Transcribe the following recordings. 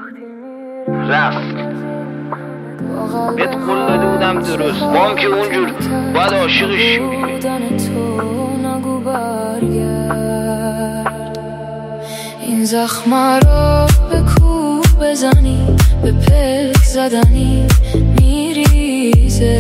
رفت بهت قول داده بودم درست با هم که اونجور باید عاشقش این زخم رو به کو بزنی به پک زدنی میریزه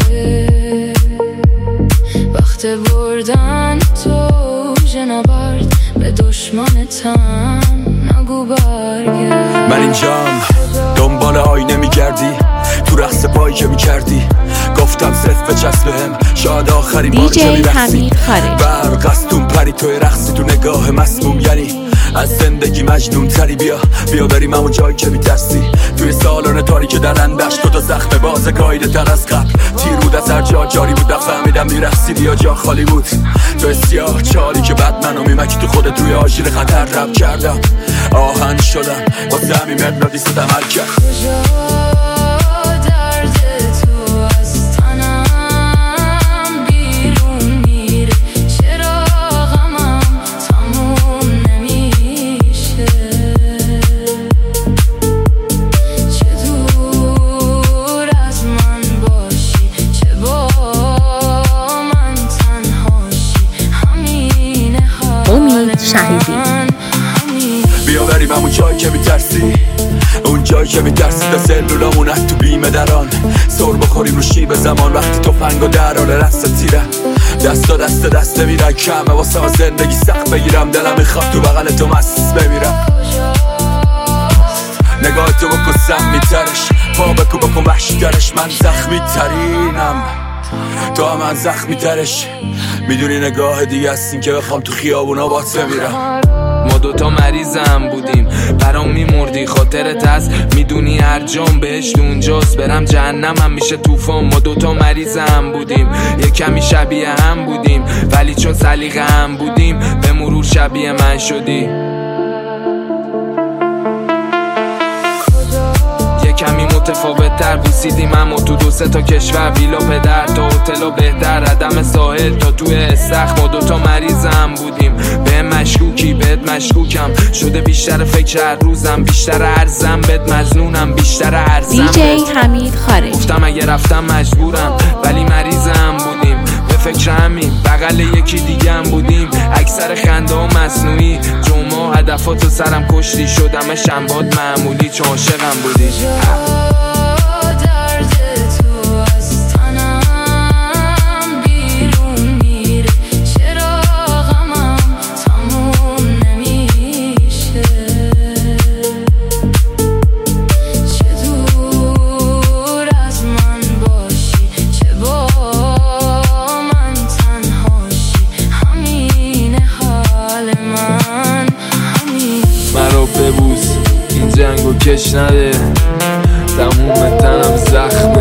وقت بردن تو جنبرد به دشمنتم نگو برگرد. من اینجام دنبال آینه میگردی تو رقص پایی که میکردی گفتم صرف بچسب بهم شاید آخرین بار که میرقصی برق از تون پری توی رقصی تو نگاه مسموم یعنی از زندگی مجنون تری بیا بریم همون جایی که میترسی توی سالن تاریک درندش تو تا زخم باز گایده تر از قبل تیر بود از هر جا جاری بود نفهمیدم میرقصیدی یا جا خالی بود تو سیاه چالی که بعد منو میمکی تو خودت روی آژیر خطر رب کردم آهن شدم واسه همین مقناطیست عمل کرد. بیا بریم همون جایی که میترسی اون جایی که میترسی تا سلولامون تو بیمه دران سر بخوریم رو شیب زمان وقتی تفنگو در حال رست تیره دست میرن کمه واسه ما زندگی سخت بگیرم دلم میخواد تو بغل تو مست بمیرم نگاه تو بکن سم میترش پا بکن وحشی ترش من زخمی ترینم تو هم من زخمی ترش میدونی نگاه دیگه هستیم که بخوام تو خیابونا بات بمیرم. ما دوتا مریضم بودیم برام میمردی خاطرت هست میدونی هر جام بهشت اونجاست برم جهنمم میشه طوفان. ما دوتا مریضم بودیم یه کمی شبیه هم بودیم ولی چون سلیقه هم بودیم به مرور شبیه من شدی. کمی متفاوت تر بوسیدیم اما تو 2-3 تا کشور ویلا پدر تا هتل بهتر عدم ساحل تا توی استخر. ما دوتا مریضم بودیم به مشکوکی بهت مشکوکم شده بیشتر فکر هر روزم بیشتر ارزم بهت مجنونم بیشتر ارزم دیجی حمید خارج. گفتم اگه رفتم مجبورم ولی مریضم بودیم به فکر همین بغل یکی دیگه هم بودیم اکثر خنده ها مصنوعی جمعه هدفاتو سرم کشتی شدم شنباد معمولی چون عاشقم بودی. مرا ببوس این جنگو کش نده تموم تنم زخم